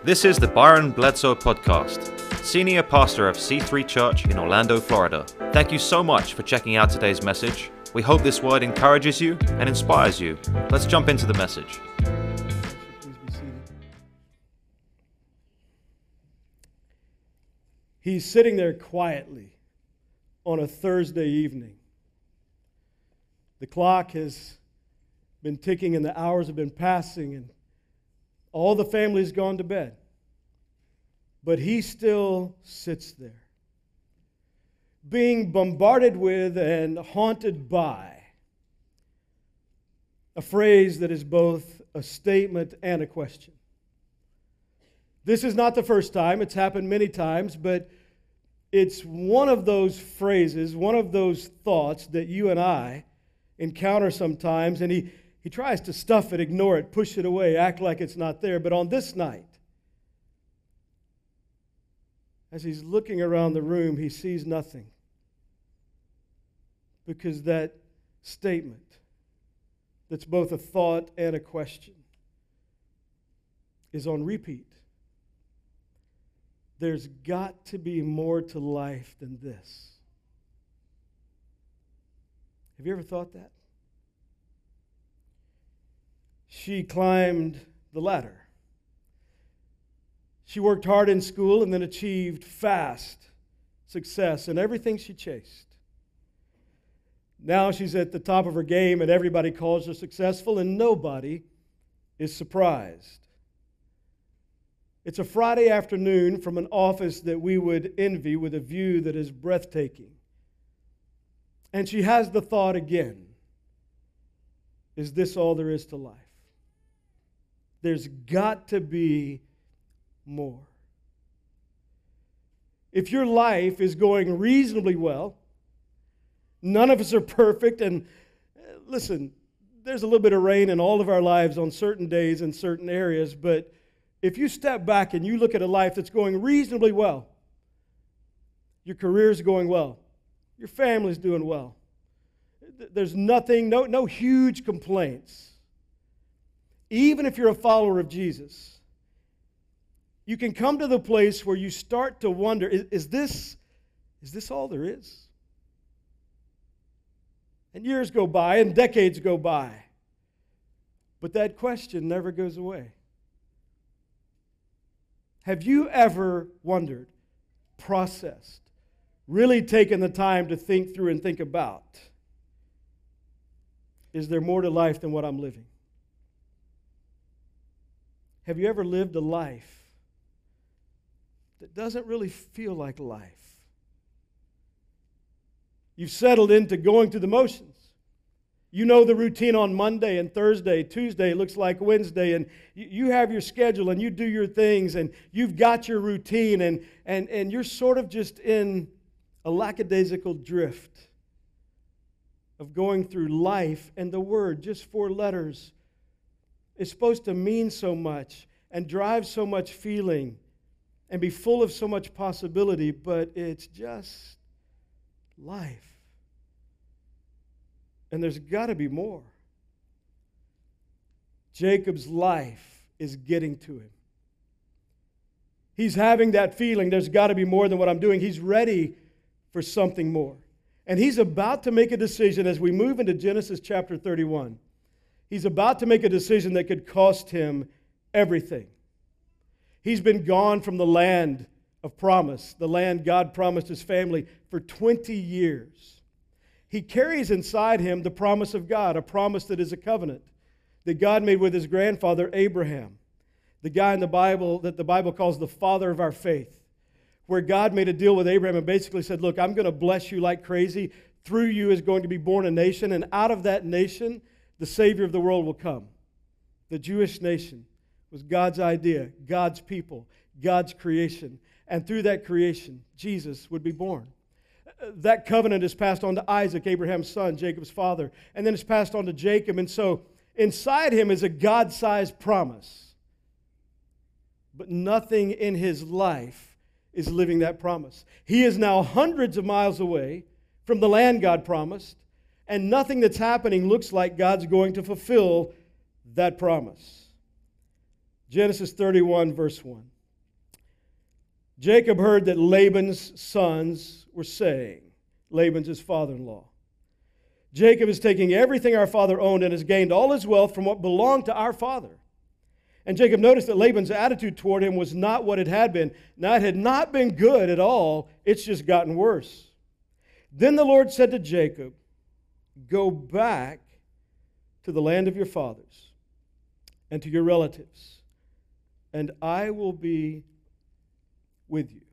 This is the Byron Bledsoe Podcast, Senior Pastor of C3 Church in Orlando, Florida. Thank you so much for checking out today's message. We hope this word encourages you and inspires you. Let's jump into the message. Please be seated. He's sitting there quietly on a Thursday evening. The clock has been ticking and the hours have been passing and all the family's gone to bed. But he still sits there, being bombarded with and haunted by a phrase that is both a statement and a question. This is not the first time. It's happened many times, but it's one of those phrases, one of those thoughts that you and I encounter sometimes, and he tries to stuff it, ignore it, push it away, act like it's not there. But on this night, as he's looking around the room, he sees nothing. Because that statement, that's both a thought and a question, is on repeat. There's got to be more to life than this. Have you ever thought that? She climbed the ladder. She worked hard in school and then achieved fast success in everything she chased. Now she's at the top of her game and everybody calls her successful and nobody is surprised. It's a Friday afternoon from an office that we would envy with a view that is breathtaking. And she has the thought again, is this all there is to life? There's got to be more. If your life is going reasonably well, none of us are perfect, and listen, there's a little bit of rain in all of our lives on certain days in certain areas, but if you step back and you look at a life that's going reasonably well, your career's going well, your family's doing well, there's nothing, no huge complaints. Even if you're a follower of Jesus, you can come to the place where you start to wonder, is this all there is? And years go by and decades go by, but that question never goes away. Have you ever wondered, processed, really taken the time to think through and think about, is there more to life than what I'm living? Have you ever lived a life that doesn't really feel like life? You've settled into going through the motions. You know the routine on Monday and Thursday, Tuesday looks like Wednesday, and you have your schedule and you do your things and you've got your routine and you're sort of just in a lackadaisical drift of going through life, and the word, just 4 letters, is supposed to mean so much and drive so much feeling and be full of so much possibility, but it's just life. And there's got to be more. Jacob's life is getting to him. He's having that feeling, there's got to be more than what I'm doing. He's ready for something more. And he's about to make a decision as we move into Genesis chapter 31. He's about to make a decision that could cost him everything. He's been gone from the land of promise, the land God promised his family, for 20 years. He carries inside him the promise of God, a promise that is a covenant that God made with his grandfather Abraham, the guy in the Bible that the Bible calls the father of our faith, where God made a deal with Abraham and basically said, look, I'm going to bless you like crazy. Through you is going to be born a nation, and out of that nation, the Savior of the world will come. The Jewish nation was God's idea, God's people, God's creation. And through that creation, Jesus would be born. That covenant is passed on to Isaac, Abraham's son, Jacob's father. And then it's passed on to Jacob. And so inside him is a God-sized promise. But nothing in his life is living that promise. He is now hundreds of miles away from the land God promised. And nothing that's happening looks like God's going to fulfill that promise. Genesis 31, verse 1. Jacob heard that Laban's sons were saying, Laban's his father-in-law, Jacob is taking everything our father owned and has gained all his wealth from what belonged to our father. And Jacob noticed that Laban's attitude toward him was not what it had been. Now, it had not been good at all. It's just gotten worse. Then the Lord said to Jacob, go back to the land of your fathers and to your relatives, and I will be with you.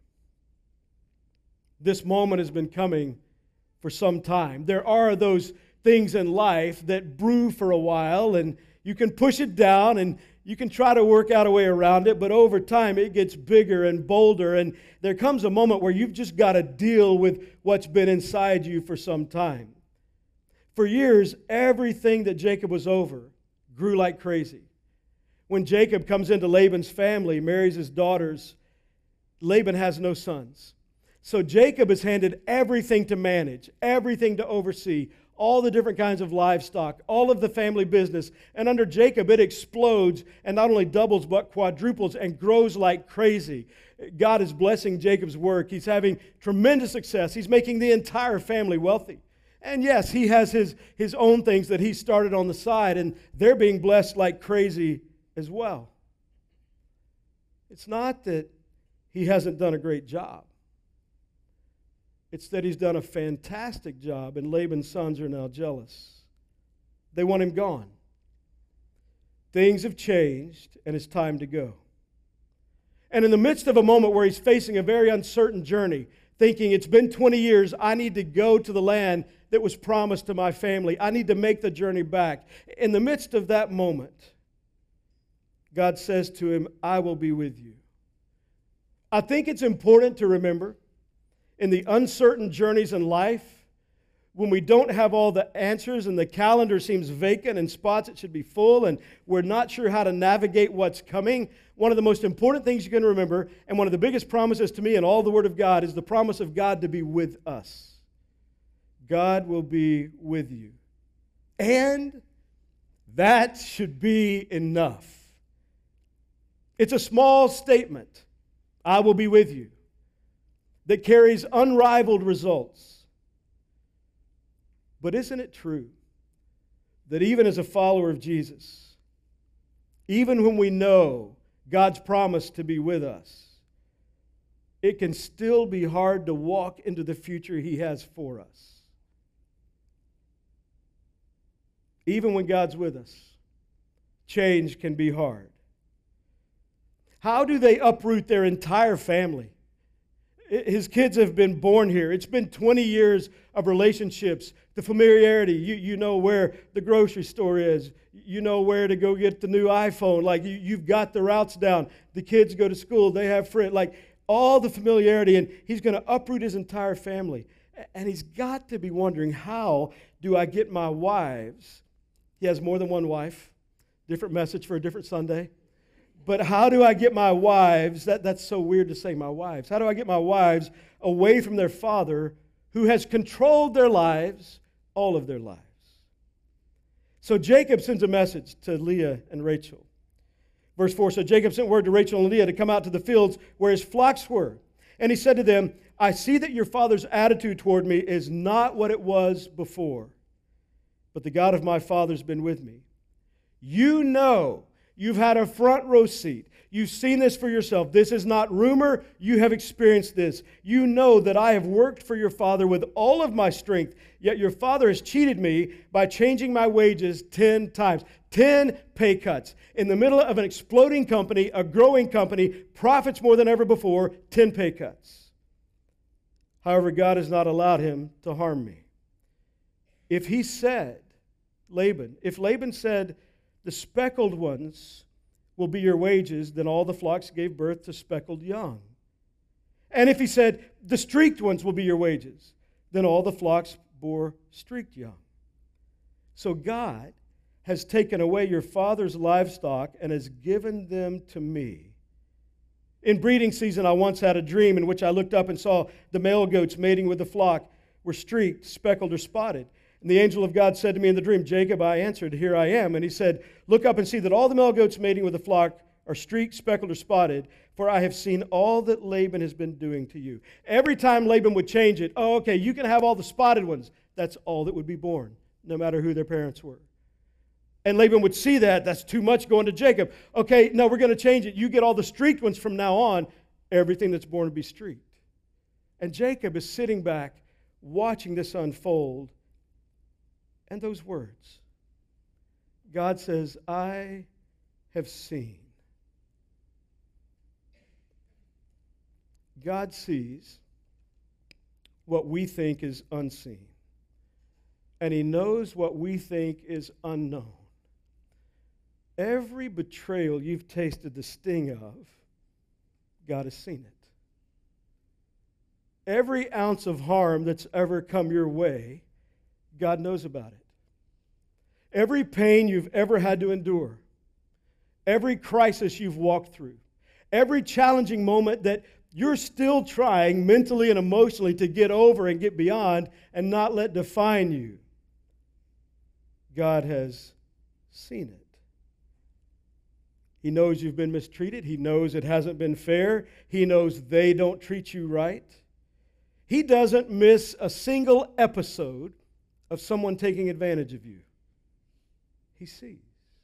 This moment has been coming for some time. There are those things in life that brew for a while, and you can push it down, and you can try to work out a way around it, but over time it gets bigger and bolder, and there comes a moment where you've just got to deal with what's been inside you for some time. For years, everything that Jacob was over grew like crazy. When Jacob comes into Laban's family, marries his daughters, Laban has no sons. So Jacob is handed everything to manage, everything to oversee, all the different kinds of livestock, all of the family business. And under Jacob, it explodes and not only doubles but quadruples and grows like crazy. God is blessing Jacob's work. He's having tremendous success. He's making the entire family wealthy. And yes, he has his own things that he started on the side, and they're being blessed like crazy as well. It's not that he hasn't done a great job. It's that he's done a fantastic job, and Laban's sons are now jealous. They want him gone. Things have changed, and it's time to go. And in the midst of a moment where he's facing a very uncertain journey, thinking, it's been 20 years, I need to go to the land that was promised to my family. I need to make the journey back. In the midst of that moment, God says to him, I will be with you. I think it's important to remember in the uncertain journeys in life, when we don't have all the answers and the calendar seems vacant and spots it should be full and we're not sure how to navigate what's coming, one of the most important things you can remember, and one of the biggest promises to me in all the Word of God, is the promise of God to be with us. God will be with you. And that should be enough. It's a small statement, I will be with you, that carries unrivaled results. But isn't it true that even as a follower of Jesus, even when we know God's promise to be with us, it can still be hard to walk into the future He has for us? Even when God's with us, change can be hard. How do they uproot their entire family? His kids have been born here. It's been 20 years of relationships, the familiarity. You know where the grocery store is. You know where to go get the new iPhone. Like, you've got the routes down. The kids go to school. They have friends. Like, all the familiarity. And he's going to uproot his entire family. And he's got to be wondering, how do I get my wives? He has more than one wife. Different message for a different Sunday. But how do I get my wives, that's so weird to say my wives, how do I get my wives away from their father who has controlled their lives, all of their lives? So Jacob sends a message to Leah and Rachel. Verse 4, so Jacob sent word to Rachel and Leah to come out to the fields where his flocks were. And he said to them, I see that your father's attitude toward me is not what it was before, but the God of my father's been with me. You know, you've had a front row seat. You've seen this for yourself. This is not rumor. You have experienced this. You know that I have worked for your father with all of my strength, yet your father has cheated me by changing my wages 10 times. 10 pay cuts. In the middle of an exploding company, a growing company, profits more than ever before, 10 pay cuts. However, God has not allowed him to harm me. If he said, if Laban said, the speckled ones will be your wages, then all the flocks gave birth to speckled young. And if he said, the streaked ones will be your wages, then all the flocks bore streaked young. So God has taken away your father's livestock and has given them to me. In breeding season, I once had a dream in which I looked up and saw the male goats mating with the flock were streaked, speckled, or spotted. And the angel of God said to me in the dream, Jacob, I answered, here I am. And he said, look up and see that all the male goats mating with the flock or streaked, speckled, or spotted, for I have seen all that Laban has been doing to you. Every time Laban would change it, oh, okay, you can have all the spotted ones. That's all that would be born, no matter who their parents were. And Laban would see that. That's too much going to Jacob. Okay, no, we're going to change it. You get all the streaked ones from now on. Everything that's born will be streaked. And Jacob is sitting back, watching this unfold. And those words. God says, I have seen. God sees what we think is unseen. And He knows what we think is unknown. Every betrayal you've tasted the sting of, God has seen it. Every ounce of harm that's ever come your way, God knows about it. Every pain you've ever had to endure, every crisis you've walked through, every challenging moment that you're still trying mentally and emotionally to get over and get beyond and not let define you, God has seen it. He knows you've been mistreated. He knows it hasn't been fair. He knows they don't treat you right. He doesn't miss a single episode of someone taking advantage of you. He sees.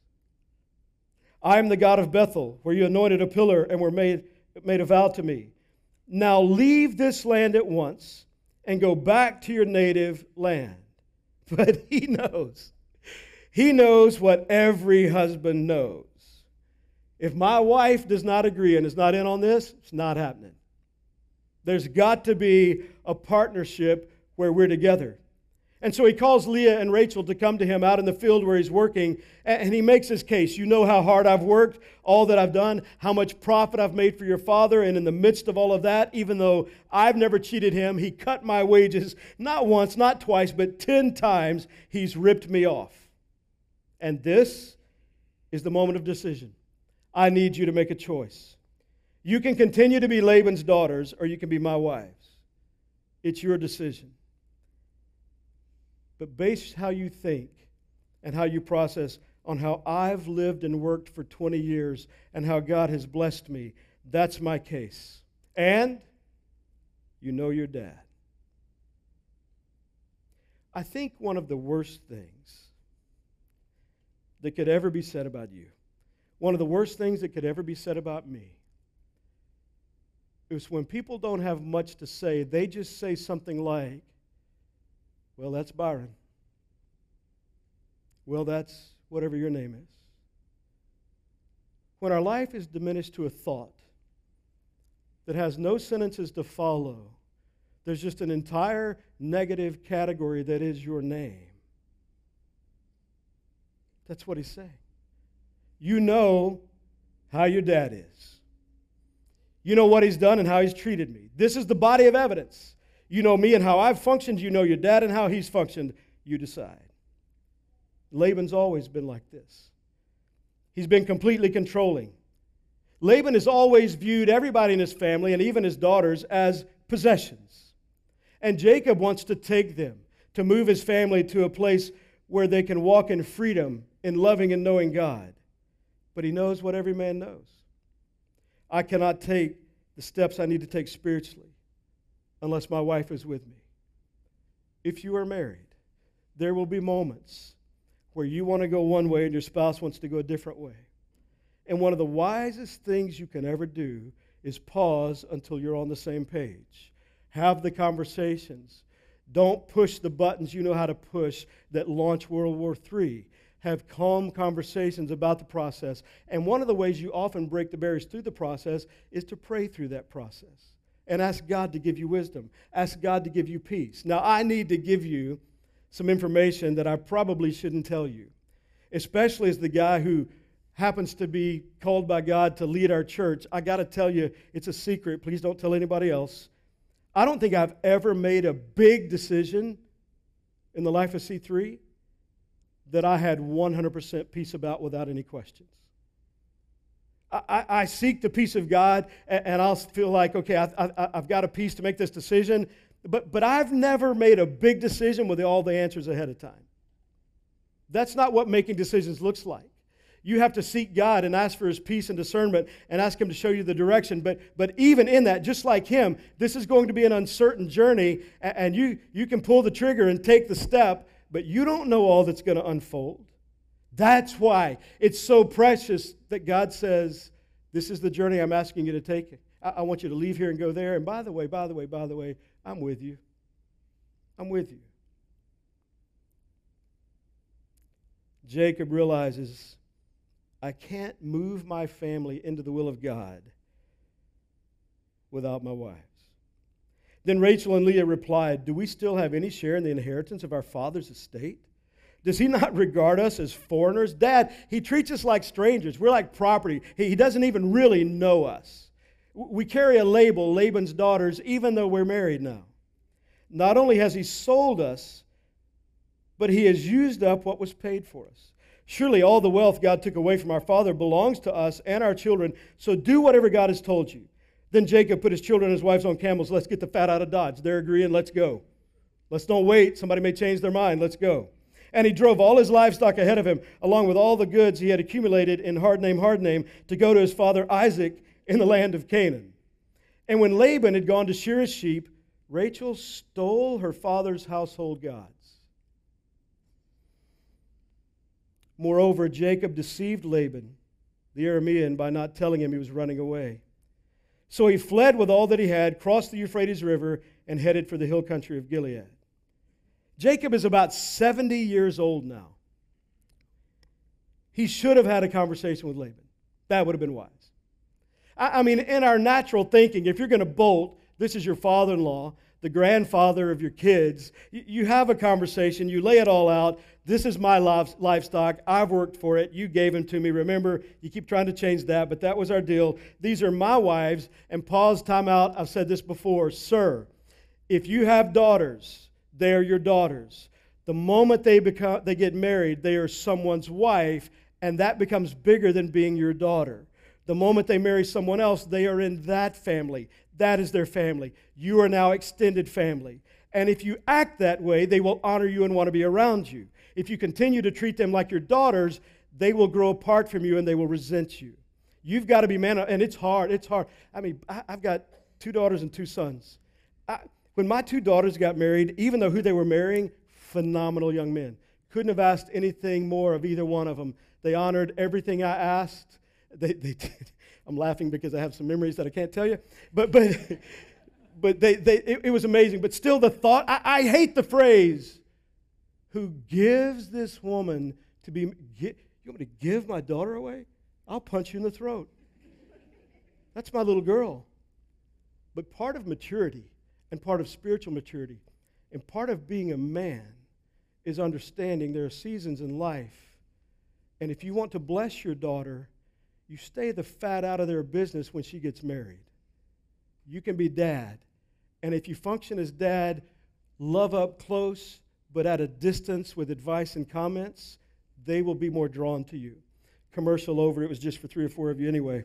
I am the God of Bethel, where you anointed a pillar and were made a vow to me. Now leave this land at once and go back to your native land. But He knows. He knows what every husband knows. If my wife does not agree and is not in on this, it's not happening. There's got to be a partnership where we're together. And so he calls Leah and Rachel to come to him out in the field where he's working, and he makes his case. You know how hard I've worked, all that I've done, how much profit I've made for your father, and in the midst of all of that, even though I've never cheated him, he cut my wages not once, not twice, but 10 times he's ripped me off. And this is the moment of decision. I need you to make a choice. You can continue to be Laban's daughters, or you can be my wives. It's your decision. But base how you think and how you process on how I've lived and worked for 20 years and how God has blessed me. That's my case. And you know your dad. I think one of the worst things that could ever be said about you, one of the worst things that could ever be said about me, is when people don't have much to say, they just say something like, well, that's Byron. Well, that's whatever your name is. When our life is diminished to a thought that has no sentences to follow, there's just an entire negative category that is your name. That's what he's saying. You know how your dad is. You know what he's done and how he's treated me. This is the body of evidence. You know me and how I've functioned. You know your dad and how he's functioned. You decide. Laban's always been like this. He's been completely controlling. Laban has always viewed everybody in his family and even his daughters as possessions. And Jacob wants to take them, to move his family to a place where they can walk in freedom, in loving and knowing God. But he knows what every man knows. I cannot take the steps I need to take spiritually unless my wife is with me. If you are married, there will be moments where you want to go one way and your spouse wants to go a different way. And one of the wisest things you can ever do is pause until you're on the same page. Have the conversations. Don't push the buttons you know how to push that launch World War III. Have calm conversations about the process. And one of the ways you often break the barriers through the process is to pray through that process and ask God to give you wisdom. Ask God to give you peace. Now, I need to give you some information that I probably shouldn't tell you, especially as the guy who happens to be called by God to lead our church. I got to tell you, it's a secret. Please don't tell anybody else. I don't think I've ever made a big decision in the life of C3 that I had 100% peace about without any questions. I seek the peace of God, and I'll feel like, okay, I've got a peace to make this decision, but I've never made a big decision with all the answers ahead of time. That's not what making decisions looks like. You have to seek God and ask for His peace and discernment and ask Him to show you the direction. But even in that, just like Him, this is going to be an uncertain journey, and you can pull the trigger and take the step, but you don't know all that's going to unfold. That's why it's so precious that God says, this is the journey I'm asking you to take. I want you to leave here and go there. And by the way, I'm with you. I'm with you. Jacob realizes, I can't move my family into the will of God without my wives. Then Rachel and Leah replied, do we still have any share in the inheritance of our father's estate? Does he not regard us as foreigners? Dad, he treats us like strangers. We're like property. He doesn't even really know us. We carry a label, Laban's daughters, even though we're married now. Not only has he sold us, but he has used up what was paid for us. Surely all the wealth God took away from our father belongs to us and our children, so do whatever God has told you. Then Jacob put his children and his wives on camels. Let's get the fat out of Dodge. They're agreeing, let's go. Let's don't wait. Somebody may change their mind. Let's go. And he drove all his livestock ahead of him, along with all the goods he had accumulated in Hardname, to go to his father Isaac in the land of Canaan. And when Laban had gone to shear his sheep, Rachel stole her father's household gods. Moreover, Jacob deceived Laban, the Aramean, by not telling him he was running away. So he fled with all that he had, crossed the Euphrates River, and headed for the hill country of Gilead. Jacob is about 70 years old now. He should have had a conversation with Laban. That would have been wise. I mean, in our natural thinking, if you're going to bolt, this is your father-in-law, the grandfather of your kids. You have a conversation. You lay it all out. This is my livestock. I've worked for it. You gave them to me. Remember, you keep trying to change that, but that was our deal. These are my wives. And pause, time out. I've said this before. Sir, if you have daughters, they are your daughters. The moment they get married, they are someone's wife, and that becomes bigger than being your daughter. The moment they marry someone else, they are in that family. That is their family. You are now extended family. And if you act that way, they will honor you and want to be around you. If you continue to treat them like your daughters, they will grow apart from you and they will resent you. You've got to be man, and it's hard. It's hard. I mean, I've got 2 daughters and 2 sons. When my 2 daughters got married, even though who they were marrying, phenomenal young men. Couldn't have asked anything more of either one of them. They honored everything I asked. They did. I'm laughing because I have some memories that I can't tell you. But it was amazing. But still the thought, I hate the phrase, who gives this woman to be, you want me to give my daughter away? I'll punch you in the throat. That's my little girl. But part of maturity and part of spiritual maturity and part of being a man is understanding there are seasons in life. And if you want to bless your daughter, you stay the fat out of their business when she gets married. You can be dad. And if you function as dad, love up close, but at a distance with advice and comments, they will be more drawn to you. Commercial over. It was just for 3 or 4 of you anyway.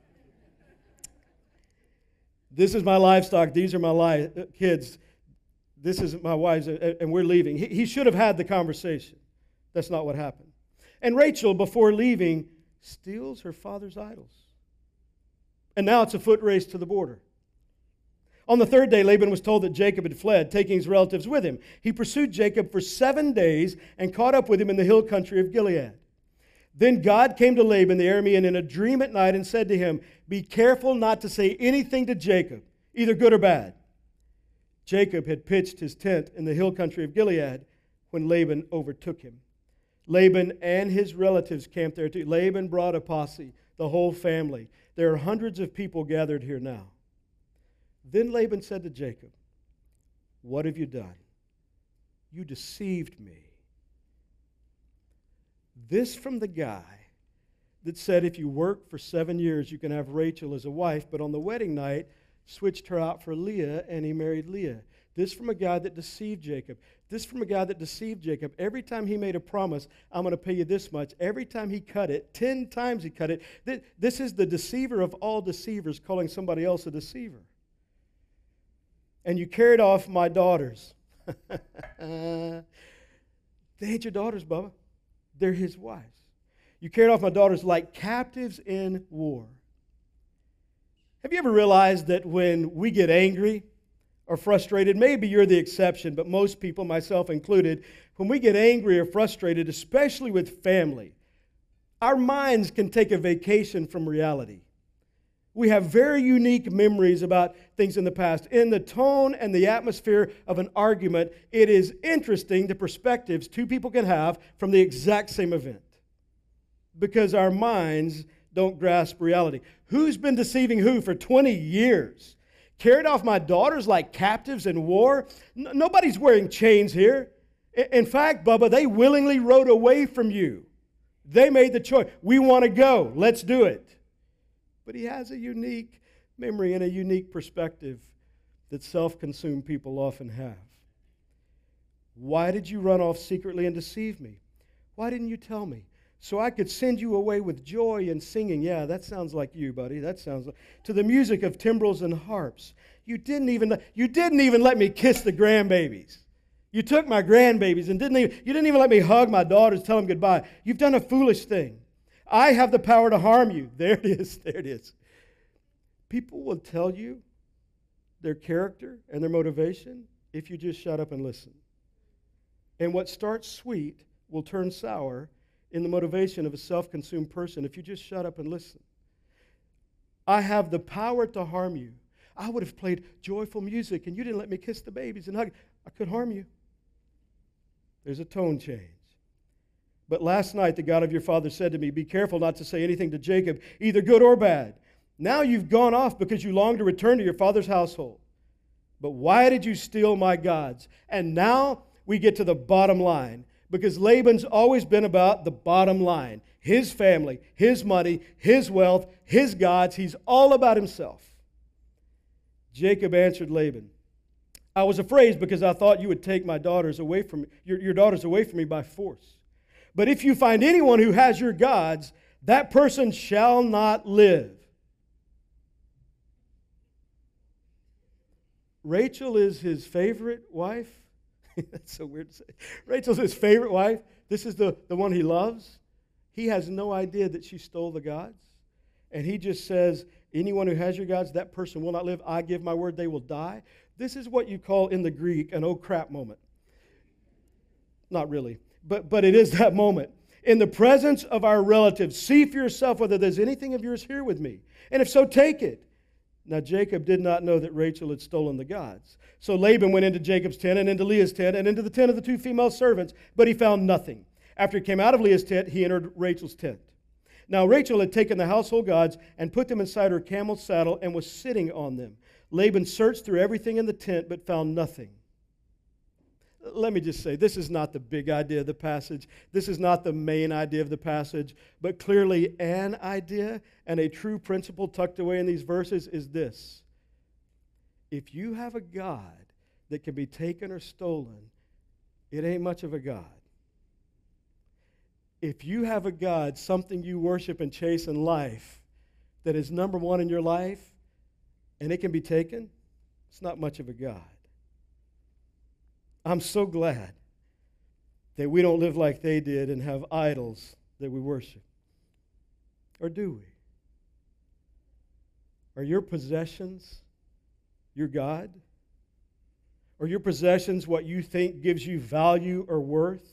This is my livestock. These are my kids. This is my wives, and we're leaving. He should have had the conversation. That's not what happened. And Rachel, before leaving, steals her father's idols. And now it's a foot race to the border. On the 3rd day, Laban was told that Jacob had fled, taking his relatives with him. He pursued Jacob for 7 days and caught up with him in the hill country of Gilead. Then God came to Laban the Aramean in a dream at night and said to him, "Be careful not to say anything to Jacob, either good or bad." Jacob had pitched his tent in the hill country of Gilead when Laban overtook him. Laban and his relatives camped there too. Laban brought a posse, the whole family. There are hundreds of people gathered here now. Then Laban said to Jacob, "What have you done? You deceived me." This from the guy that said if you work for 7 years, you can have Rachel as a wife, but on the wedding night, switched her out for Leah, and he married Leah. This from a guy that deceived Jacob. This from a guy that deceived Jacob. Every time he made a promise, I'm going to pay you this much. Every time he cut it, 10 times he cut it. This is the deceiver of all deceivers calling somebody else a deceiver. And you carried off my daughters. They ain't your daughters, Bubba. They're his wives. You carried off my daughters like captives in war. Have you ever realized that when we get angry or frustrated, maybe you're the exception, but most people, myself included, when we get angry or frustrated, especially with family, our minds can take a vacation from reality. We have very unique memories about things in the past. In the tone and the atmosphere of an argument, it is interesting the perspectives two people can have from the exact same event, because our minds don't grasp reality. Who's been deceiving who for 20 years? Carried off my daughters like captives in war? Nobody's wearing chains here. In fact, Bubba, they willingly rode away from you. They made the choice. We want to go. Let's do it. But he has a unique memory and a unique perspective that self-consumed people often have. Why did you run off secretly and deceive me? Why didn't you tell me? So I could send you away with joy and singing. Yeah, that sounds like you, buddy. That sounds like to the music of timbrels and harps. You didn't even let me kiss the grandbabies. You took my grandbabies and you didn't even let me hug my daughters, tell them goodbye. You've done a foolish thing. I have the power to harm you. There it is. There it is. People will tell you their character and their motivation if you just shut up and listen. And what starts sweet will turn sour in the motivation of a self-consumed person if you just shut up and listen. I have the power to harm you. I would have played joyful music and you didn't let me kiss the babies and hug. I could harm you. There's a tone change. But last night the God of your father said to me, be careful not to say anything to Jacob, either good or bad. Now you've gone off because you long to return to your father's household. But why did you steal my gods? And now we get to the bottom line, because Laban's always been about the bottom line. His family, his money, his wealth, his gods. He's all about himself. Jacob answered Laban, I was afraid because I thought you would take my daughters away from me, your daughters away from me by force. But if you find anyone who has your gods, that person shall not live. Rachel is his favorite wife. That's so weird to say. Rachel's his favorite wife. This is the one he loves. He has no idea that she stole the gods. And he just says, anyone who has your gods, that person will not live. I give my word, they will die. This is what you call in the Greek an oh crap moment. Not really. But it is that moment. In the presence of our relatives, see for yourself whether there's anything of yours here with me. And if so, take it. Now Jacob did not know that Rachel had stolen the gods. So Laban went into Jacob's tent and into Leah's tent and into the tent of the two female servants, but he found nothing. After he came out of Leah's tent, he entered Rachel's tent. Now Rachel had taken the household gods and put them inside her camel's saddle and was sitting on them. Laban searched through everything in the tent but found nothing. Let me just say, this is not the big idea of the passage. This is not the main idea of the passage, but clearly an idea and a true principle tucked away in these verses is this. If you have a God that can be taken or stolen, it ain't much of a God. If you have a God, something you worship and chase in life, that is number one in your life, and it can be taken, it's not much of a God. I'm so glad that we don't live like they did and have idols that we worship. Or do we? Are your possessions your God? Are your possessions what you think gives you value or worth?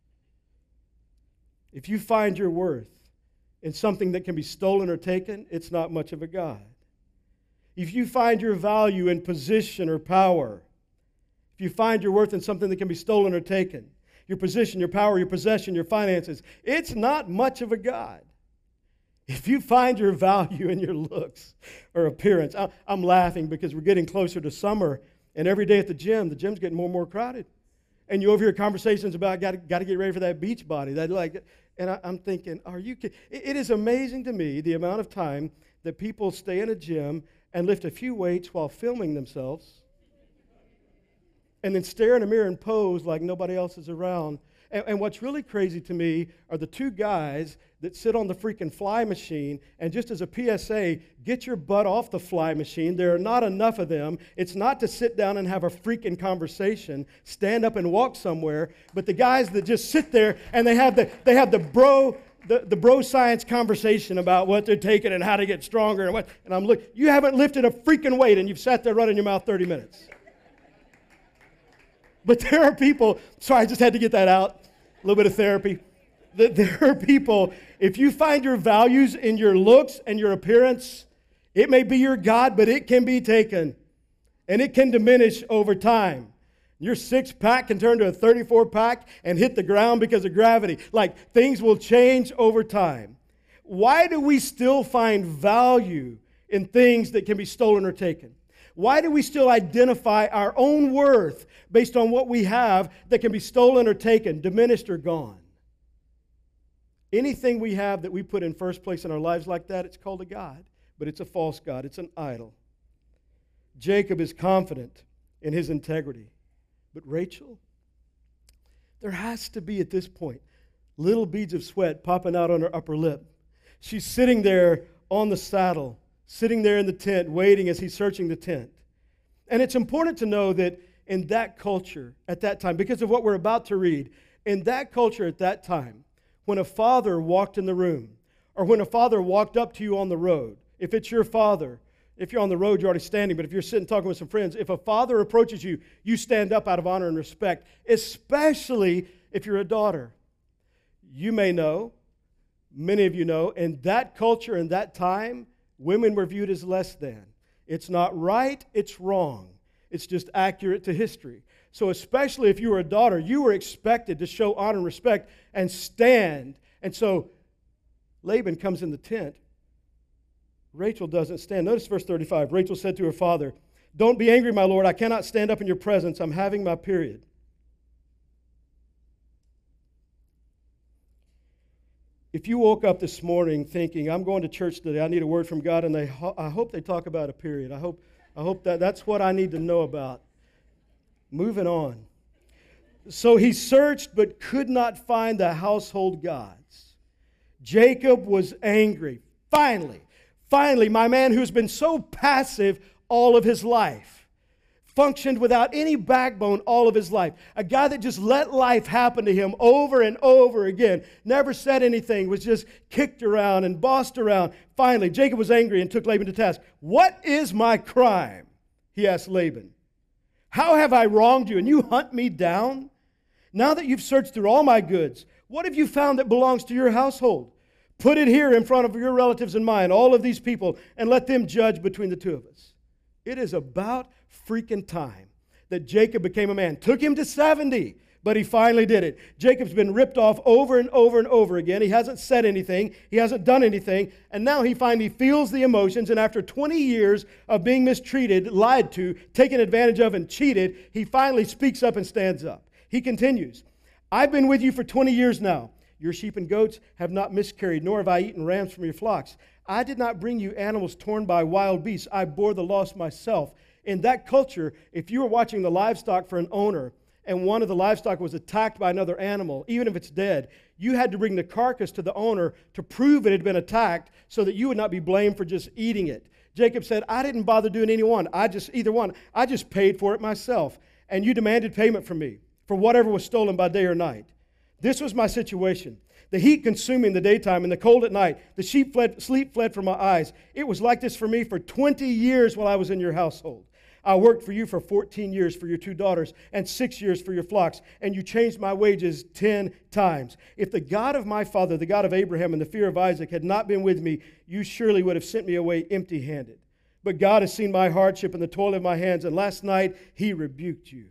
If you find your worth in something that can be stolen or taken, it's not much of a God. If you find your value in position or power, if you find your worth in something that can be stolen or taken, your position, your power, your possession, your finances, it's not much of a God. If you find your value in your looks or appearance, I'm laughing because we're getting closer to summer, and every day at the gym's getting more and more crowded. And you overhear conversations about got to get ready for that beach body. And I'm thinking, are you kidding? It is amazing to me the amount of time that people stay in a gym and lift a few weights while filming themselves, and then stare in a mirror and pose like nobody else is around. And what's really crazy to me are the two guys that sit on the freaking fly machine, and just as a PSA, get your butt off the fly machine. There are not enough of them. It's not to sit down and have a freaking conversation, stand up and walk somewhere, but the guys that just sit there and they have the the bro science conversation about what they're taking and how to get stronger and I'm looking. You haven't lifted a freaking weight and you've sat there running your mouth 30 minutes. But there are people, sorry, I just had to get that out, a little bit of therapy. There are people, if you find your values in your looks and your appearance, it may be your God, but it can be taken. And it can diminish over time. Your 6-pack can turn to a 34-pack and hit the ground because of gravity. Like, things will change over time. Why do we still find value in things that can be stolen or taken? Why do we still identify our own worth based on what we have that can be stolen or taken, diminished or gone? Anything we have that we put in first place in our lives like that, it's called a God, but it's a false God. It's an idol. Jacob is confident in his integrity. But Rachel, there has to be at this point little beads of sweat popping out on her upper lip. She's sitting there on the saddle, sitting there in the tent, waiting as he's searching the tent. And it's important to know that in that culture at that time, because of what we're about to read, in that culture at that time, when a father walked in the room, or when a father walked up to you on the road, if it's your father, if you're on the road, you're already standing, but if you're sitting talking with some friends, if a father approaches you, you stand up out of honor and respect, especially if you're a daughter. You may know, many of you know, in that culture, in that time, women were viewed as less than. It's not right, it's wrong. It's just accurate to history. So especially if you were a daughter, you were expected to show honor and respect and stand. And so Laban comes in the tent. Rachel doesn't stand. Notice verse 35. Rachel said to her father, "Don't be angry, my lord. I cannot stand up in your presence. I'm having my period." If you woke up this morning thinking, "I'm going to church today, I need a word from God," and I hope they talk about a period. I hope that's what I need to know about. Moving on. So he searched but could not find the household gods. Jacob was angry. Finally, my man who's been so passive all of his life, functioned without any backbone all of his life, a guy that just let life happen to him over and over again, never said anything, was just kicked around and bossed around. Finally, Jacob was angry and took Laban to task. "What is my crime?" he asked Laban. "How have I wronged you, and you hunt me down? Now that you've searched through all my goods, what have you found that belongs to your household? Put it here in front of your relatives and mine, all of these people, and let them judge between the two of us." It is about freaking time that Jacob became a man. Took him to 70, but he finally did it. Jacob's been ripped off over and over and over again. He hasn't said anything. He hasn't done anything. And now he finally feels the emotions. And after 20 years of being mistreated, lied to, taken advantage of, and cheated, he finally speaks up and stands up. He continues, "I've been with you for 20 years now. Your sheep and goats have not miscarried, nor have I eaten rams from your flocks. I did not bring you animals torn by wild beasts. I bore the loss myself." In that culture, if you were watching the livestock for an owner and one of the livestock was attacked by another animal, even if it's dead, you had to bring the carcass to the owner to prove it had been attacked so that you would not be blamed for just eating it. Jacob said, "I didn't bother doing either one. I just paid for it myself. And you demanded payment from me for whatever was stolen by day or night. This was my situation. The heat consuming the daytime and the cold at night. The sleep fled from my eyes. It was like this for me for 20 years while I was in your household. I worked for you for 14 years for your 2 daughters and 6 years for your flocks, and you changed my wages 10 times. If the God of my father, the God of Abraham and the fear of Isaac had not been with me, you surely would have sent me away empty-handed. But God has seen my hardship and the toil of my hands, and last night He rebuked you."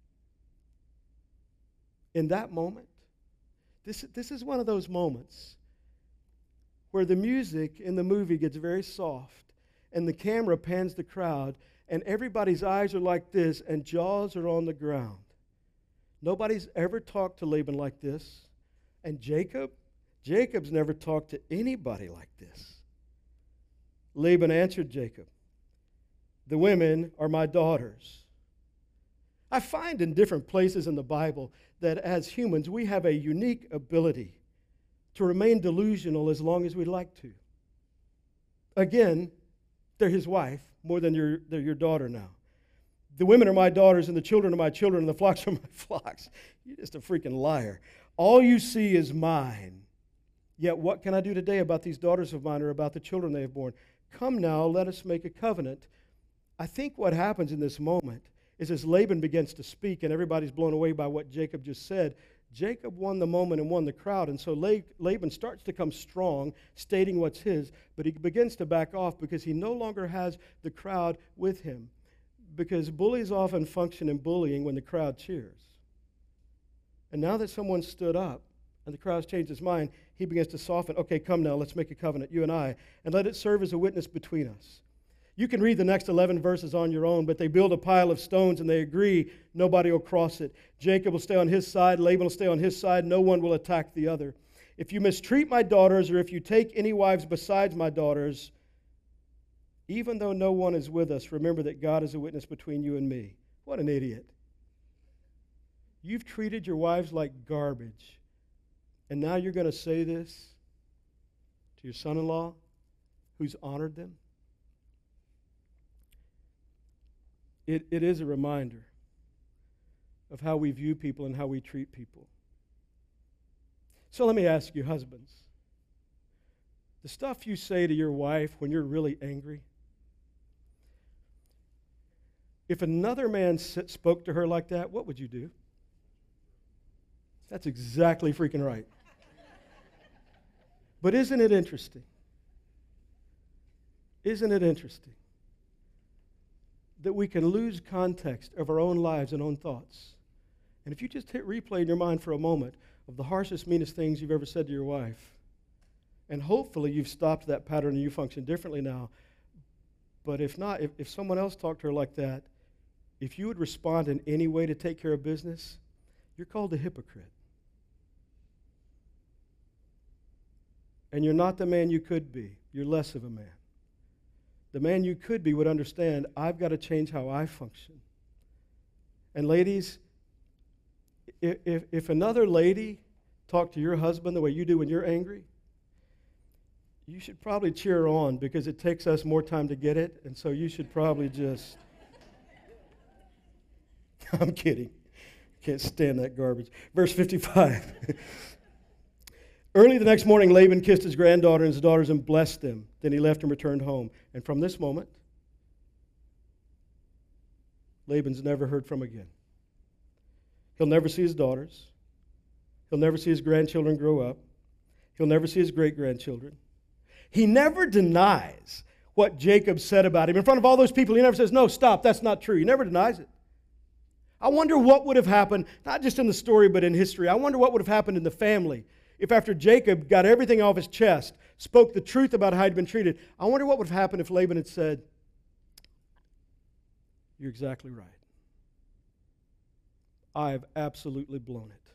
In that moment, this is one of those moments where the music in the movie gets very soft and the camera pans the crowd and everybody's eyes are like this and jaws are on the ground. Nobody's ever talked to Laban like this. And Jacob's never talked to anybody like this. Laban answered Jacob, "The women are my daughters." I find in different places in the Bible that as humans, we have a unique ability to remain delusional as long as we'd like to. Again, they're his wife more than they're your daughter now. "The women are my daughters, and the children are my children, and the flocks are my flocks." You're just a freaking liar. "All you see is mine. Yet what can I do today about these daughters of mine or about the children they have borne? Come now, let us make a covenant. I think what happens in this moment is as Laban begins to speak and everybody's blown away by what Jacob just said, Jacob won the moment and won the crowd. And so Laban starts to come strong, stating what's his, but he begins to back off because he no longer has the crowd with him. Because bullies often function in bullying when the crowd cheers. And now that someone stood up and the crowd's changed his mind, he begins to soften. Okay, come now, let's make a covenant, you and I, and let it serve as a witness between us. You can read the next 11 verses on your own, but they build a pile of stones and they agree nobody will cross it. Jacob will stay on his side, Laban will stay on his side, no one will attack the other. If you mistreat my daughters or if you take any wives besides my daughters, even though no one is with us, remember that God is a witness between you and me. What an idiot. You've treated your wives like garbage, and now you're going to say this to your son-in-law who's honored them? It is a reminder of how we view people and how we treat people. So let me ask you, husbands, the stuff you say to your wife when you're really angry, if another man spoke to her like that, what would you do? That's exactly freaking right. But isn't it interesting? Isn't it interesting that we can lose context of our own lives and own thoughts? And if you just hit replay in your mind for a moment of the harshest, meanest things you've ever said to your wife, and hopefully you've stopped that pattern and you function differently now. But if not, if someone else talked to her like that, if you would respond in any way to take care of business, you're called a hypocrite. And you're not the man you could be. You're less of a man. The man you could be would understand, I've got to change how I function. And ladies, if another lady talked to your husband the way you do when you're angry, you should probably cheer her on because it takes us more time to get it, and so you should probably just... I'm kidding. Can't stand that garbage. Verse 55. Early the next morning, Laban kissed his granddaughter and his daughters and blessed them. Then he left and returned home. And from this moment, Laban's never heard from again. He'll never see his daughters. He'll never see his grandchildren grow up. He'll never see his great-grandchildren. He never denies what Jacob said about him. In front of all those people, he never says, no, stop, that's not true. He never denies it. I wonder what would have happened, not just in the story, but in history. I wonder what would have happened in the family if after Jacob got everything off his chest, spoke the truth about how he'd been treated. I wonder what would have happened if Laban had said, you're exactly right. I've absolutely blown it.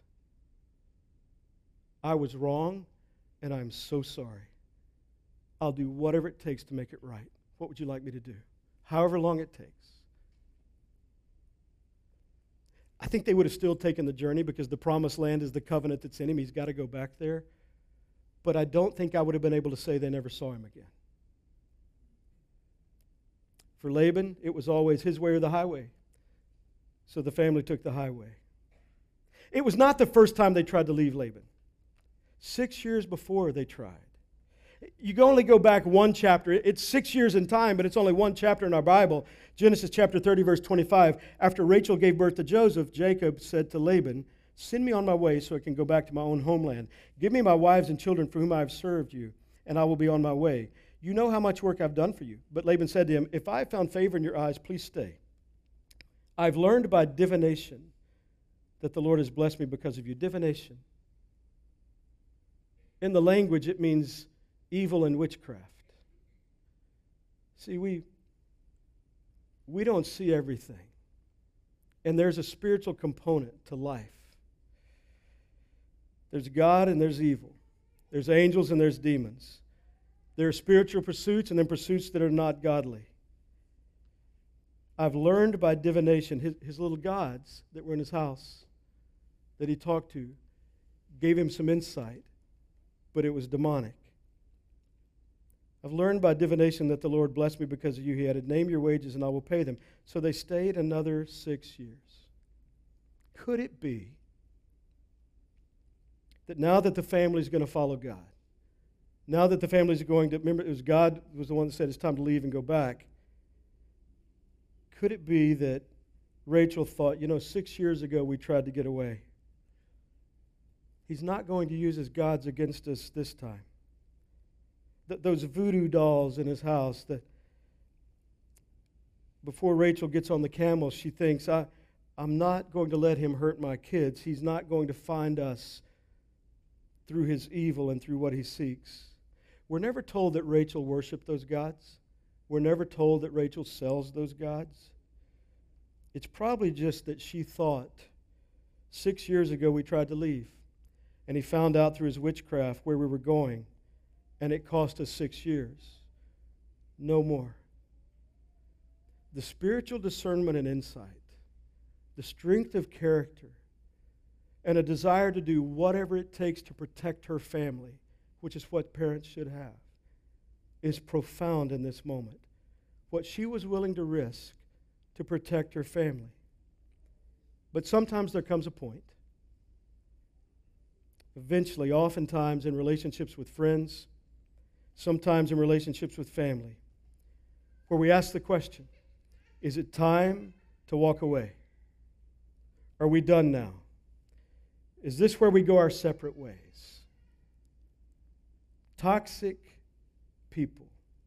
I was wrong, and I'm so sorry. I'll do whatever it takes to make it right. What would you like me to do? However long it takes. I think they would have still taken the journey because the promised land is the covenant that's in him. He's got to go back there. But I don't think I would have been able to say they never saw him again. For Laban, it was always his way or the highway. So the family took the highway. It was not the first time they tried to leave Laban. 6 years before they tried. You can only go back one chapter. It's 6 years in time, but it's only one chapter in our Bible. Genesis chapter 30, verse 25. After Rachel gave birth to Joseph, Jacob said to Laban, send me on my way so I can go back to my own homeland. Give me my wives and children for whom I have served you, and I will be on my way. You know how much work I've done for you. But Laban said to him, if I have found favor in your eyes, please stay. I've learned by divination that the Lord has blessed me because of you. Divination. In the language, it means evil and witchcraft. See, we don't see everything. And there's a spiritual component to life. There's God and there's evil. There's angels and there's demons. There are spiritual pursuits and then pursuits that are not godly. I've learned by divination, his little gods that were in his house that he talked to gave him some insight, but it was demonic. I've learned by divination that the Lord blessed me because of you. He added, name your wages and I will pay them. So they stayed another 6 years. Could it be that now that the family is going to follow God, Now that the family's going to, remember, it was God was the one that said it's time to leave and go back. Could it be that Rachel thought, 6 years ago we tried to get away. He's not going to use his gods against us this time. Those voodoo dolls in his house, that before Rachel gets on the camel, she thinks, I'm not going to let him hurt my kids. He's not going to find us through his evil and through what he seeks. We're never told that Rachel worshiped those gods. We're never told that Rachel sells those gods. It's probably just that she thought, 6 years ago we tried to leave, and he found out through his witchcraft where we were going, and it cost us 6 years. No more. The spiritual discernment and insight, the strength of character, and a desire to do whatever it takes to protect her family, which is what parents should have, is profound in this moment. What she was willing to risk to protect her family. But sometimes there comes a point, eventually, oftentimes in relationships with friends, sometimes in relationships with family, where we ask the question, is it time to walk away? Are we done now? Is this where we go our separate ways? Toxic people.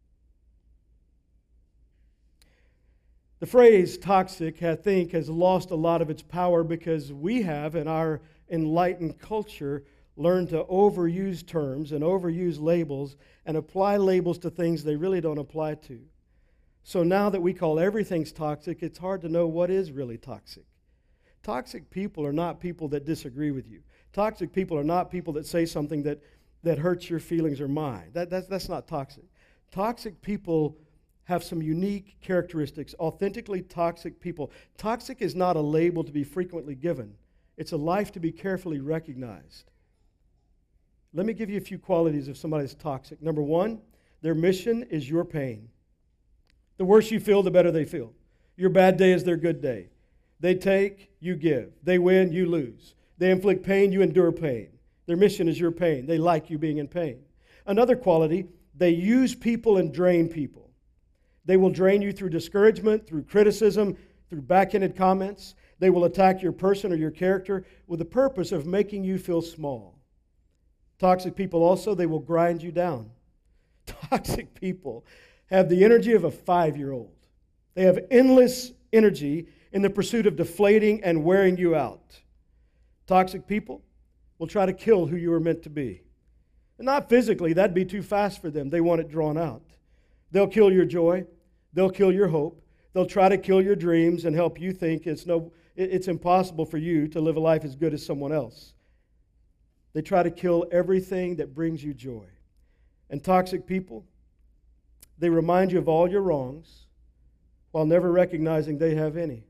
The phrase toxic, I think, has lost a lot of its power because we have, in our enlightened culture, learned to overuse terms and overuse labels and apply labels to things they really don't apply to. So now that we call everything's toxic, it's hard to know what is really toxic. Toxic people are not people that disagree with you. Toxic people are not people that say something that hurts your feelings or mine. That's not toxic. Toxic people have some unique characteristics, authentically toxic people. Toxic is not a label to be frequently given. It's a life to be carefully recognized. Let me give you a few qualities of somebody that's toxic. Number one, their mission is your pain. The worse you feel, the better they feel. Your bad day is their good day. They take, you give. They win, you lose. They inflict pain, you endure pain. Their mission is your pain. They like you being in pain. Another quality, they use people and drain people. They will drain you through discouragement, through criticism, through backhanded comments. They will attack your person or your character with the purpose of making you feel small. Toxic people also, they will grind you down. Toxic people have the energy of a 5-year-old. They have endless energy in the pursuit of deflating and wearing you out. Toxic people will try to kill who you were meant to be. And not physically, that'd be too fast for them. They want it drawn out. They'll kill your joy. They'll kill your hope. They'll try to kill your dreams and help you think it's impossible for you to live a life as good as someone else. They try to kill everything that brings you joy. And toxic people, they remind you of all your wrongs while never recognizing they have any.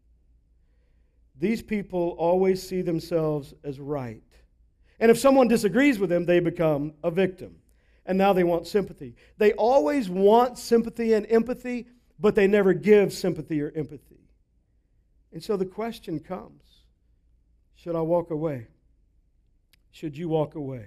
These people always see themselves as right. And if someone disagrees with them, they become a victim. And now they want sympathy. They always want sympathy and empathy, but they never give sympathy or empathy. And so the question comes, should I walk away? Should you walk away?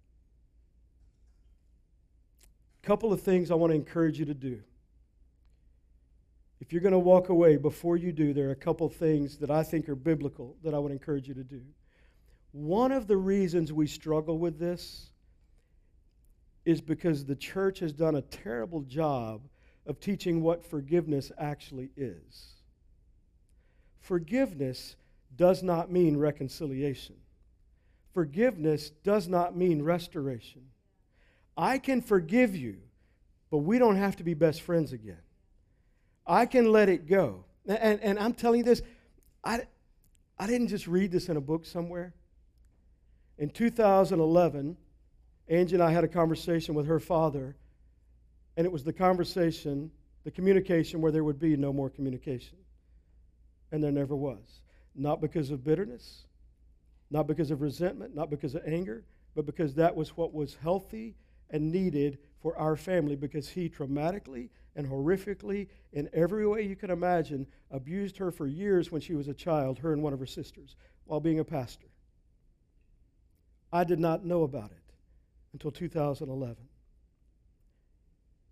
A couple of things I want to encourage you to do. If you're going to walk away, before you do, there are a couple of things that I think are biblical that I would encourage you to do. One of the reasons we struggle with this is because the church has done a terrible job of teaching what forgiveness actually is. Forgiveness does not mean reconciliation. Forgiveness does not mean restoration. I can forgive you, but we don't have to be best friends again. I can let it go. And I'm telling you this, I didn't just read this in a book somewhere. In 2011, Angie and I had a conversation with her father, and it was the conversation, the communication where there would be no more communication. And there never was. Not because of bitterness, not because of resentment, not because of anger, but because that was what was healthy and needed for our family, because he traumatically and horrifically, in every way you can imagine, abused her for years when she was a child, her and one of her sisters, while being a pastor. I did not know about it until 2011.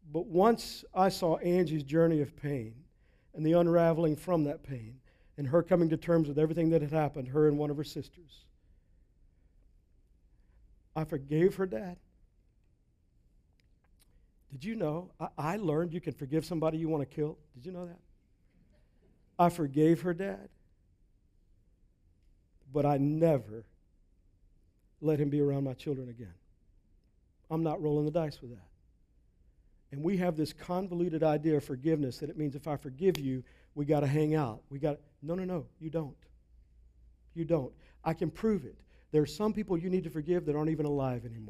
But once I saw Angie's journey of pain and the unraveling from that pain and her coming to terms with everything that had happened, her and one of her sisters, I forgave her dad. Did you know? I learned you can forgive somebody you want to kill. Did you know that? I forgave her dad. But I never let him be around my children again. I'm not rolling the dice with that. And we have this convoluted idea of forgiveness that it means if I forgive you, we got to hang out. No, you don't. You don't. I can prove it. There are some people you need to forgive that aren't even alive anymore.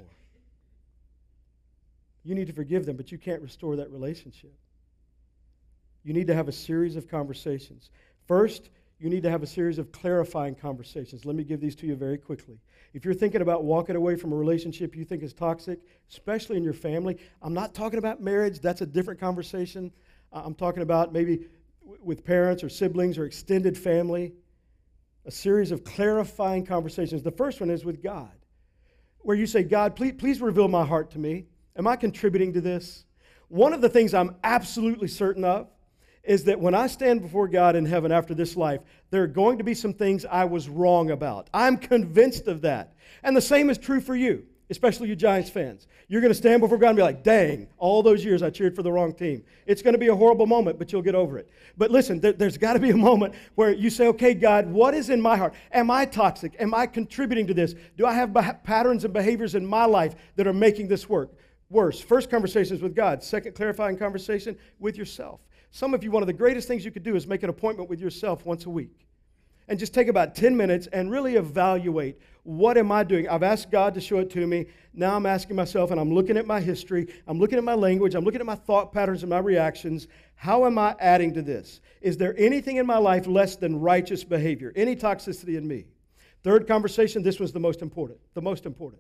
You need to forgive them, but you can't restore that relationship. You need to have a series of conversations. First, you need to have a series of clarifying conversations. Let me give these to you very quickly. If you're thinking about walking away from a relationship you think is toxic, especially in your family, I'm not talking about marriage. That's a different conversation. I'm talking about maybe with parents or siblings or extended family. A series of clarifying conversations. The first one is with God, where you say, God, please reveal my heart to me. Am I contributing to this? One of the things I'm absolutely certain of is that when I stand before God in heaven after this life, there are going to be some things I was wrong about. I'm convinced of that. And the same is true for you, especially you Giants fans. You're going to stand before God and be like, dang, all those years I cheered for the wrong team. It's going to be a horrible moment, but you'll get over it. But listen, there's got to be a moment where you say, okay, God, what is in my heart? Am I toxic? Am I contributing to this? Do I have patterns and behaviors in my life that are making this worse? First conversation is with God. Second clarifying conversation with yourself. Some of you, one of the greatest things you could do is make an appointment with yourself once a week. And just take about 10 minutes and really evaluate, what am I doing? I've asked God to show it to me. Now I'm asking myself, and I'm looking at my history. I'm looking at my language. I'm looking at my thought patterns and my reactions. How am I adding to this? Is there anything in my life less than righteous behavior? Any toxicity in me? Third conversation, this was the most important. The most important.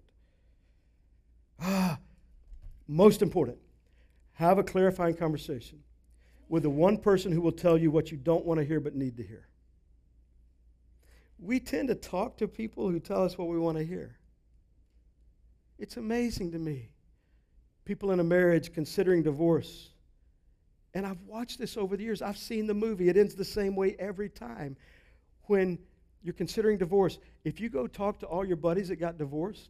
Most important. Have a clarifying conversation with the one person who will tell you what you don't want to hear but need to hear. We tend to talk to people who tell us what we want to hear. It's amazing to me. People in a marriage considering divorce. And I've watched this over the years. I've seen the movie. It ends the same way every time. When you're considering divorce, if you go talk to all your buddies that got divorced,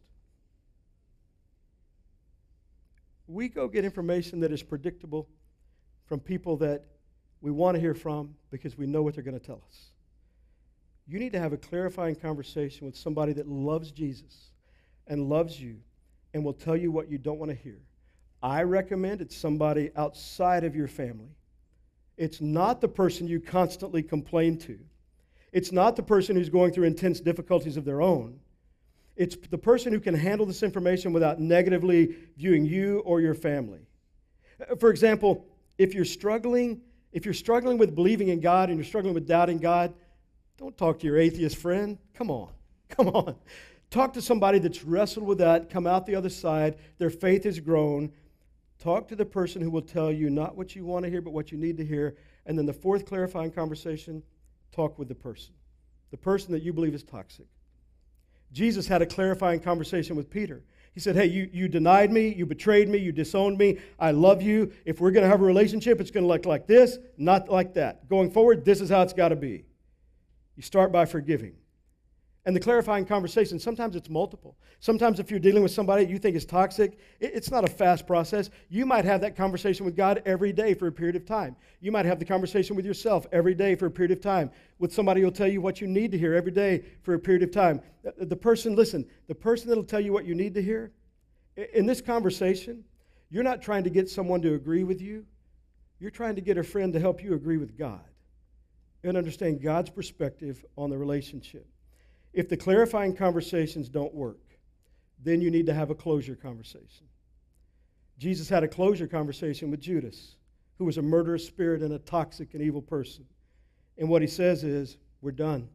we go get information that is predictable from people that we want to hear from because we know what they're going to tell us. You need to have a clarifying conversation with somebody that loves Jesus and loves you and will tell you what you don't want to hear. I recommend it's somebody outside of your family. It's not the person you constantly complain to. It's not the person who's going through intense difficulties of their own. It's the person who can handle this information without negatively viewing you or your family. For example, if you're struggling with believing in God and you're struggling with doubting God, don't talk to your atheist friend. Come on. Talk to somebody that's wrestled with that, come out the other side, their faith has grown. Talk to the person who will tell you not what you want to hear, but what you need to hear. And then the fourth clarifying conversation, talk with the person that you believe is toxic. Jesus had a clarifying conversation with Peter. He said, hey, you denied me, you betrayed me, you disowned me, I love you. If we're going to have a relationship, it's going to look like this, not like that. Going forward, this is how it's got to be. You start by forgiving. And the clarifying conversation, sometimes it's multiple. Sometimes if you're dealing with somebody you think is toxic, it's not a fast process. You might have that conversation with God every day for a period of time. You might have the conversation with yourself every day for a period of time, with somebody who will tell you what you need to hear every day for a period of time. The person that will tell you what you need to hear, in this conversation, you're not trying to get someone to agree with you. You're trying to get a friend to help you agree with God and understand God's perspective on the relationship. If the clarifying conversations don't work, then you need to have a closure conversation. Jesus had a closure conversation with Judas, who was a murderous spirit and a toxic and evil person. And what he says is, we're done.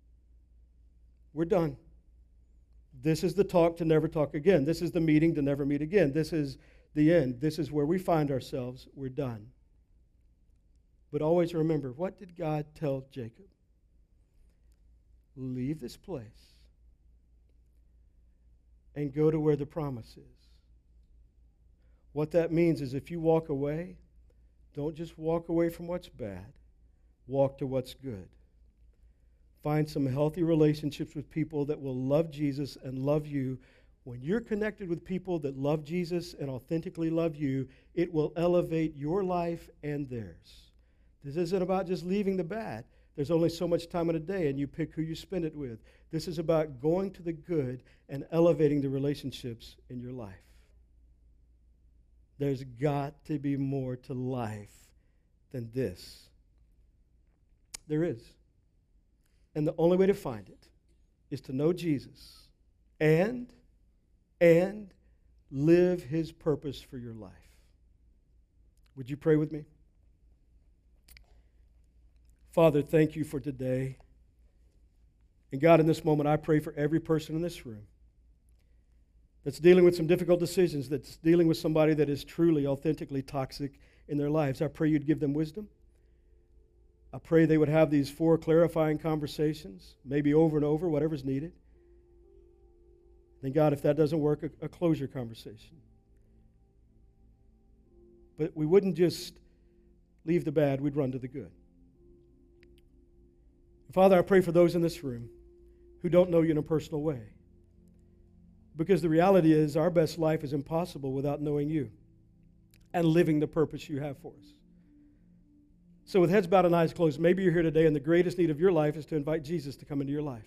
We're done. This is the talk to never talk again. This is the meeting to never meet again. This is the end. This is where we find ourselves. We're done. But always remember, what did God tell Jacob? Leave this place and go to where the promise is. What that means is if you walk away, don't just walk away from what's bad. Walk to what's good. Find some healthy relationships with people that will love Jesus and love you. When you're connected with people that love Jesus and authentically love you, it will elevate your life and theirs. This isn't about just leaving the bad. There's only so much time in a day, and you pick who you spend it with. This is about going to the good and elevating the relationships in your life. There's got to be more to life than this. There is. And the only way to find it is to know Jesus and live his purpose for your life. Would you pray with me? Father, thank you for today. And God, in this moment, I pray for every person in this room that's dealing with some difficult decisions, that's dealing with somebody that is truly, authentically toxic in their lives. I pray you'd give them wisdom. I pray they would have these 4 clarifying conversations, maybe over and over, whatever's needed. Then, God, if that doesn't work, a closure conversation. But we wouldn't just leave the bad, we'd run to the good. Father, I pray for those in this room who don't know you in a personal way. Because the reality is our best life is impossible without knowing you and living the purpose you have for us. So with heads bowed and eyes closed, maybe you're here today and the greatest need of your life is to invite Jesus to come into your life.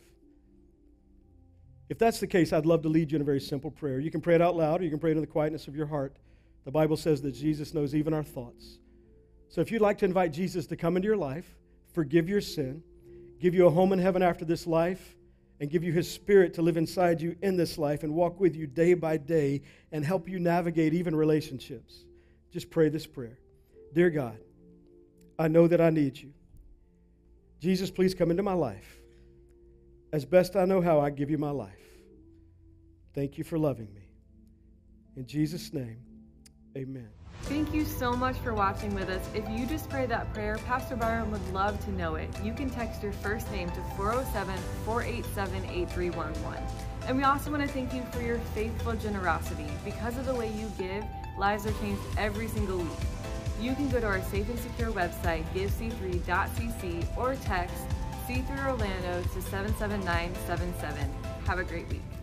If that's the case, I'd love to lead you in a very simple prayer. You can pray it out loud or you can pray it in the quietness of your heart. The Bible says that Jesus knows even our thoughts. So if you'd like to invite Jesus to come into your life, forgive your sin, give you a home in heaven after this life, and give you his Spirit to live inside you in this life and walk with you day by day and help you navigate even relationships, just pray this prayer. Dear God, I know that I need you. Jesus, please come into my life. As best I know how, I give you my life. Thank you for loving me. In Jesus' name, amen. Thank you so much for watching with us. If you just prayed that prayer, Pastor Byron would love to know it. You can text your first name to 407-487-8311. And we also want to thank you for your faithful generosity. Because of the way you give, lives are changed every single week. You can go to our safe and secure website, givec3.cc, or text C3 Orlando to 77977. Have a great week.